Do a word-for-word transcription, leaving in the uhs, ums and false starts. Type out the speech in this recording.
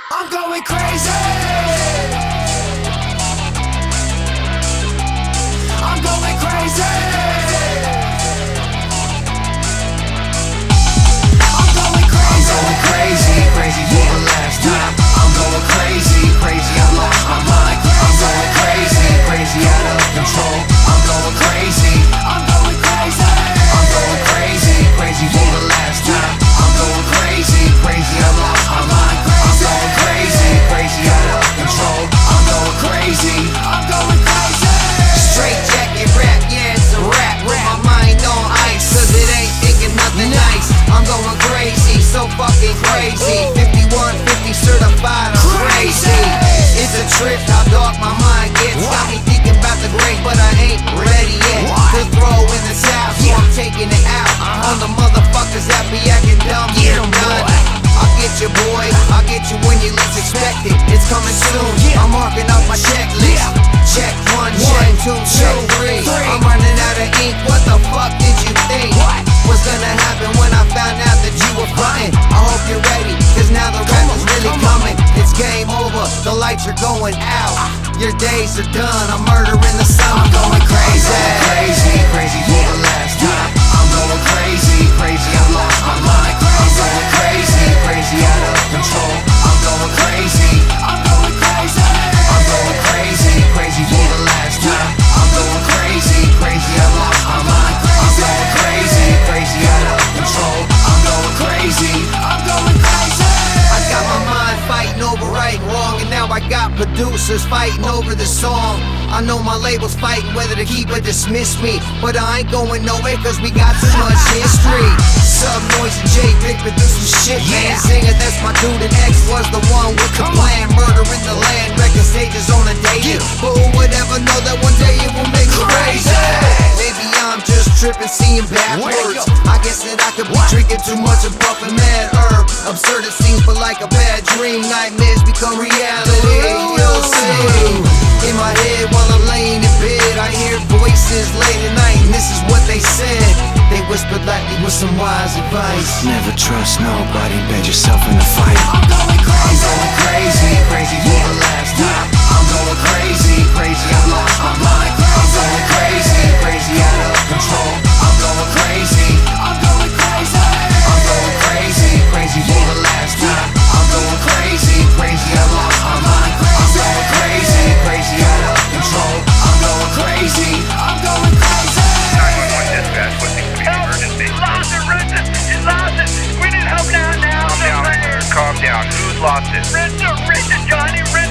I'm going crazy. I'm going crazy. I'm going crazy. I'm going crazy, crazy for the last time. I'm going crazy, crazy, I lost my mind. I'm going crazy, crazy, out of control. I'm going crazy. I'm going crazy. I'm going crazy, crazy for the last time. I'm going crazy, crazy, I lost my mind. I'm going crazy, crazy, out of control. I'm going crazy. I'm going crazy. Straight jacket rap, yeah, it's a rap. With my mind on ice, cause it ain't thinking nothing nice. I'm going crazy, so fucking crazy. fifty-one fifty certified, I'm crazy. It's a trip how dark my mind gets. Got me thinking about the great, but I ain't ready yet to throw in the towel, so I'm taking it out on the motherfuckers that be acting dumb. Yeah, I'm done. I'll get you, boy, I'll get you when you least expect it. It's coming soon, I'm marking up my checklist. Check one, check two, check three. I'm running out of ink, what the fuck did you think was gonna happen when I found out that you were frontin'? I hope you're ready, cause now the rap is really coming. It's game over, the lights are going out. Your days are done, I'm murdering the sun. I'm going crazy. I'm crazy, crazy for the last time. I'm going crazy, crazy, I lost my mind. I'm going crazy, crazy, out of control. I'm going crazy. I'm going crazy. I'm going crazy, crazy for the last time. I'm going crazy, crazy, I lost my mind. I'm going crazy, crazy, out of control. I'm going crazy. I'm going crazy. I got my mind fighting over right and wrong, and now I got producers fighting over the song. I know my label's fighting whether to keep or dismiss me, but I ain't going nowhere cause we got too much history. Sub Noise and Jay Vic produce some shit, man. Singer, that's my dude, and X was the one with the plan. Murder in the land, record stages on a daily. But who would ever know that one day it will make me crazy? Maybe I'm just tripping, seeing backwards. I guess that I could be drinking too much and puffing mad herb. Absurd it seems, but like a bad dream, nightmares become reality. You'll see. In my head while I'm laying in bed, I hear voices late at night, and this is what they said. They whispered lightly with some wise advice. Never trust nobody, bet yourself in a fight. I'm going crazy. I'm going crazy, crazy for the last time. I'm going crazy, crazy, I lost my mind. I'm going crazy, crazy, out of control. I'm going crazy. I'm going crazy. I'm going crazy, crazy for the last time. I'm going crazy, crazy, I lost my mind. I'm going crazy, crazy, out of control. I'm going crazy. I'm going crazy. nine one one dispatch, what seems to be an emergency? Lost it, Richard! You lost it! We need help now, now! Calm down, sir. Calm down. Who's lost it? Richard, Richard, Johnny, Richard!